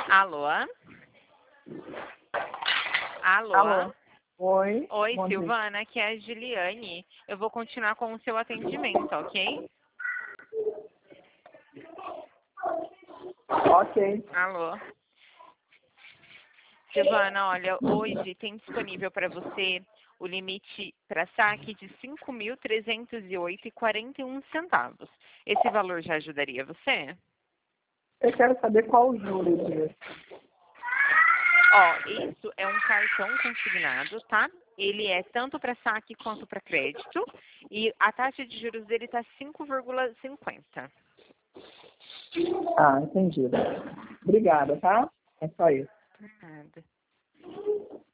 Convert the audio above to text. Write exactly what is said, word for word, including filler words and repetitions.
Alô? Alô? Alô? Oi. Oi, Bom dia. Silvana, aqui é a Juliane. Eu vou continuar com o seu atendimento, ok? Ok. Alô? Silvana, olha, hoje tem disponível para você o limite para saque de cinco mil trezentos e oito reais e quarenta e um centavos. Esse valor já ajudaria você? Eu quero saber qual o juro disso. Ó, isso é um cartão consignado, tá? Ele é tanto para saque quanto para crédito. E a taxa de juros dele está cinco vírgula cinquenta. Ah, entendi. Obrigada, tá? É só isso. Nada.